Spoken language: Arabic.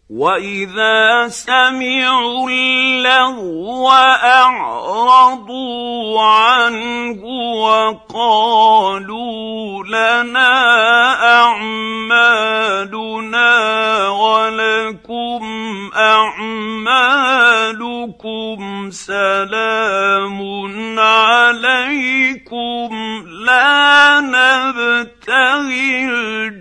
وَإِذَا سَمِعُوا اللَّغْوَ أَعْرَضُوا عَنْهُ وَقَالُوا لَنَا أَعْمَالُنَا وَلَكُمْ أَعْمَالُكُمْ سَلَامٌ عَلَيْكُمْ لَا نَبْتَغِي